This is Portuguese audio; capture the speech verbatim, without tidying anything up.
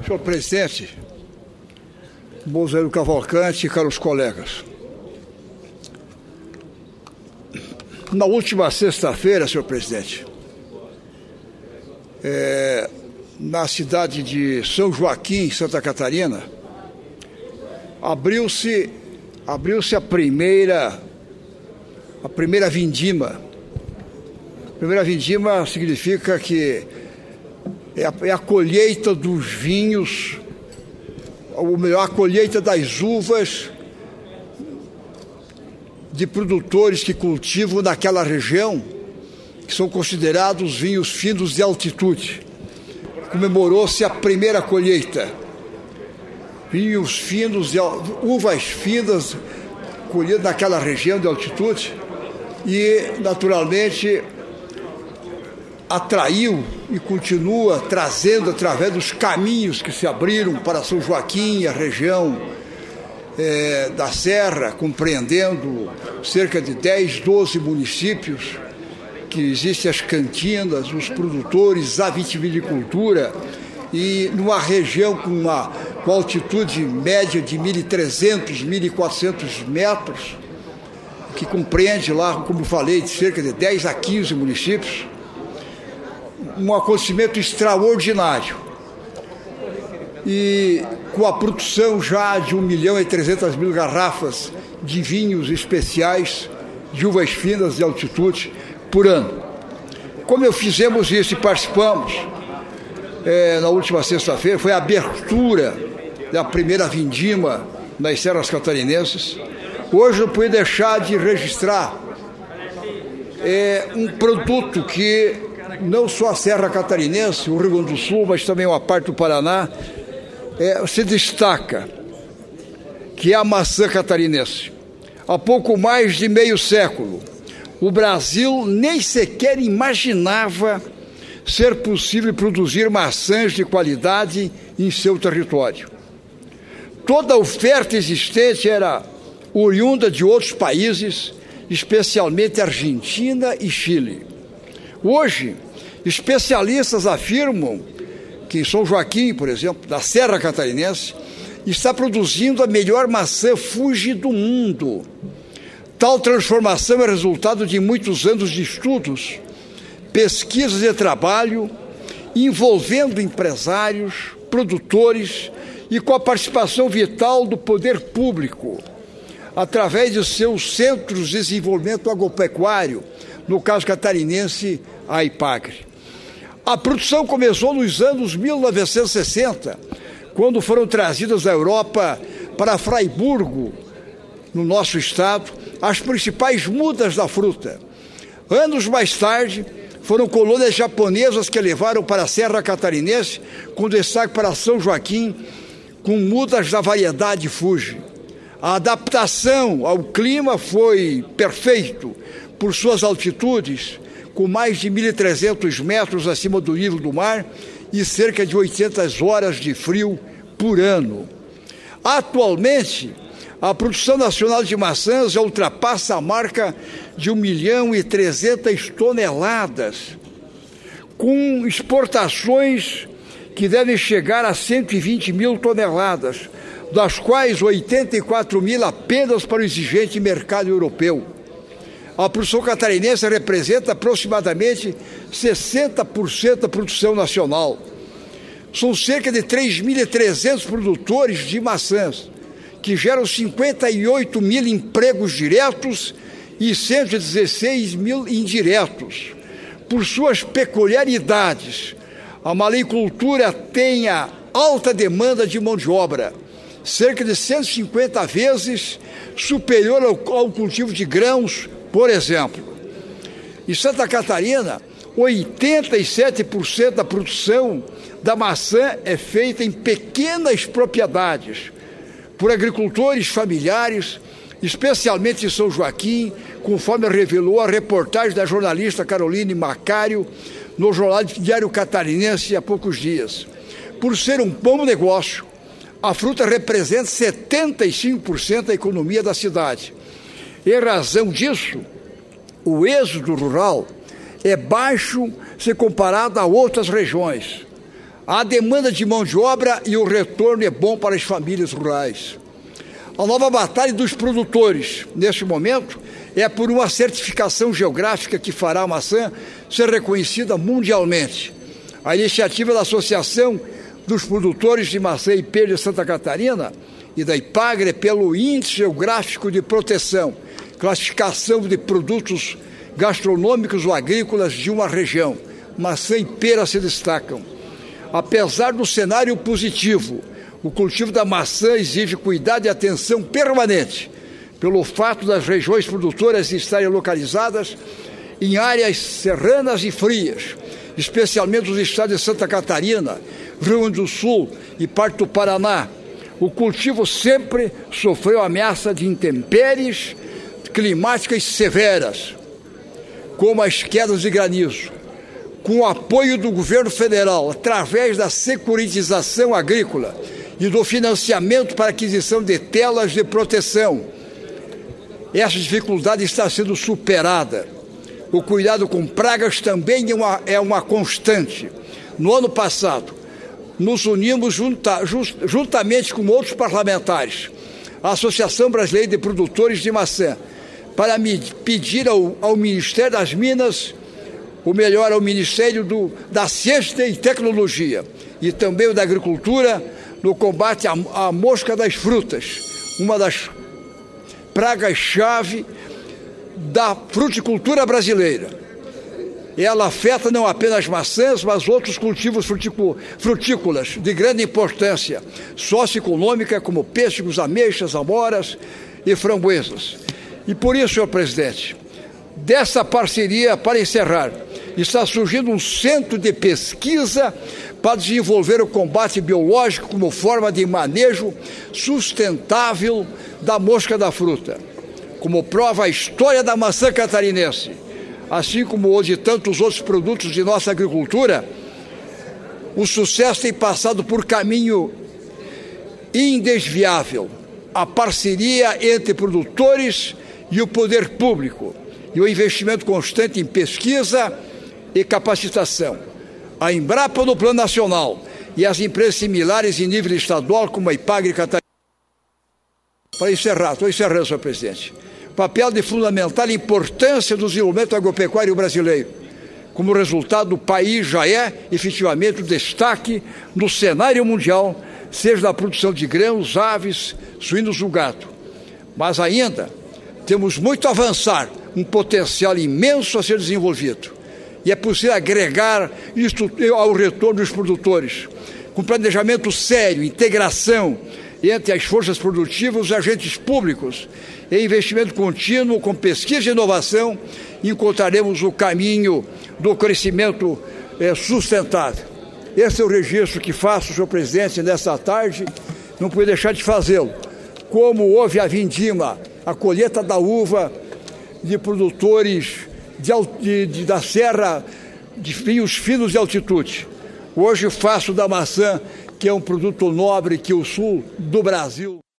Senhor presidente, Moisés Cavalcante e caros colegas, na última sexta-feira, senhor presidente, é, na cidade de São Joaquim, Santa Catarina, abriu-se abriu-se a primeira a primeira vindima. A primeira vindima significa que é a, é a colheita dos vinhos, ou melhor, a colheita das uvas de produtores que cultivam naquela região, que são considerados vinhos finos de altitude. Comemorou-se a primeira colheita. Vinhos finos, de, uvas finas, colhidas naquela região de altitude e, naturalmente, atraiu e continua trazendo, através dos caminhos que se abriram para São Joaquim, a região é, da Serra, compreendendo cerca de dez, doze municípios, que existem as cantinas, os produtores, a vitivinicultura, e numa região com uma com altitude média de mil e trezentos, mil e quatrocentos metros, que compreende lá, como falei, de cerca de dez a quinze municípios, um acontecimento extraordinário. E com a produção já de um milhão e trezentas mil garrafas de vinhos especiais, de uvas finas de altitude, por ano. Como eu fizemos isso e participamos é, na última sexta-feira, foi a abertura da primeira vindima nas serras catarinenses. Hoje eu pude deixar de registrar é, um produto que não só a Serra Catarinense, o Rio Grande do Sul, mas também uma parte do Paraná, é, se destaca, que é a maçã catarinense. Há pouco mais de meio século, o Brasil nem sequer imaginava ser possível produzir maçãs de qualidade em seu território. Toda a oferta existente era oriunda de outros países, especialmente Argentina e Chile. Hoje, especialistas afirmam que São Joaquim, por exemplo, da Serra Catarinense, está produzindo a melhor maçã Fuji do mundo. Tal transformação é resultado de muitos anos de estudos, pesquisas e trabalho, envolvendo empresários, produtores e com a participação vital do poder público, através de seus centros de desenvolvimento agropecuário, no caso catarinense, a IPAGRE. A produção começou nos anos mil novecentos e sessenta, quando foram trazidas da Europa para Fraiburgo, no nosso estado, as principais mudas da fruta. Anos mais tarde, foram colônias japonesas que levaram para a Serra Catarinense, com destaque para São Joaquim, com mudas da variedade Fuji. A adaptação ao clima foi perfeito por suas altitudes, com mais de mil e trezentos metros acima do nível do mar e cerca de oitocentas horas de frio por ano. Atualmente, a produção nacional de maçãs já ultrapassa a marca de um milhão e trezentas toneladas, com exportações que devem chegar a cento e vinte mil toneladas, das quais oitenta e quatro mil apenas para o exigente mercado europeu. A produção catarinense representa aproximadamente sessenta por cento da produção nacional. São cerca de três mil e trezentos produtores de maçãs, que geram cinquenta e oito mil empregos diretos e cento e dezesseis mil indiretos. Por suas peculiaridades, a maleicultura tem a alta demanda de mão de obra, cerca de cento e cinquenta vezes superior ao, ao cultivo de grãos, por exemplo. Em Santa Catarina, oitenta e sete por cento da produção da maçã é feita em pequenas propriedades, por agricultores familiares, especialmente em São Joaquim, conforme revelou a reportagem da jornalista Caroline Macário no Jornal Diário Catarinense há poucos dias. Por ser um bom negócio, a fruta representa setenta e cinco por cento da economia da cidade. Em razão disso, o êxodo rural é baixo se comparado a outras regiões. Há demanda de mão de obra e o retorno é bom para as famílias rurais. A nova batalha dos produtores, neste momento, é por uma certificação geográfica que fará a maçã ser reconhecida mundialmente. A iniciativa da Associação dos Produtores de Maçã e Pera de Santa Catarina e da IPAGRE pelo Índice Geográfico de Proteção, classificação de produtos gastronômicos ou agrícolas de uma região. Maçã e pera se destacam. Apesar do cenário positivo, o cultivo da maçã exige cuidado e atenção permanente, pelo fato das regiões produtoras estarem localizadas em áreas serranas e frias, especialmente os estados de Santa Catarina, Rio Grande do Sul e parte do Paraná. O cultivo sempre sofreu ameaça de intempéries climáticas severas, como as quedas de granizo. Com o apoio do governo federal, através da securitização agrícola e do financiamento para aquisição de telas de proteção, essa dificuldade está sendo superada. O cuidado com pragas também é uma, é uma constante. No ano passado, nos unimos junta, just, juntamente com outros parlamentares, a Associação Brasileira de Produtores de Maçã, para me pedir ao, ao Ministério das Minas, ou melhor, ao Ministério do, da Ciência e Tecnologia, e também o da Agricultura, no combate à, à mosca das frutas, uma das pragas-chave da fruticultura brasileira. Ela afeta não apenas maçãs, mas outros cultivos frutícolas de grande importância socioeconômica, como pêssegos, ameixas, amoras e framboesas. E por isso, senhor presidente, dessa parceria, para encerrar, está surgindo um centro de pesquisa para desenvolver o combate biológico como forma de manejo sustentável da mosca da fruta. Como prova a história da maçã catarinense, assim como o de tantos outros produtos de nossa agricultura, o sucesso tem passado por caminho indesviável. A parceria entre produtores e o poder público e o investimento constante em pesquisa e capacitação. A Embrapa no plano nacional e as empresas similares em nível estadual, como a IPAGRE Catarina. Para encerrar, estou encerrando, senhor presidente. Papel de fundamental importância do desenvolvimento agropecuário brasileiro. Como resultado, o país já é, efetivamente, o destaque no cenário mundial, seja na produção de grãos, aves, suínos ou gado. Mas ainda temos muito a avançar, um potencial imenso a ser desenvolvido. E é possível agregar isto ao retorno dos produtores, com planejamento sério, integração entre as forças produtivas e os agentes públicos, e investimento contínuo com pesquisa e inovação, encontraremos o caminho do crescimento é, sustentável. Esse é o registro que faço, senhor presidente, nesta tarde, não pude deixar de fazê-lo. Como houve a vindima, a colheita da uva de produtores de, de, de, da serra de vinhos finos de altitude. Hoje faço da maçã, que é um produto nobre que o sul do Brasil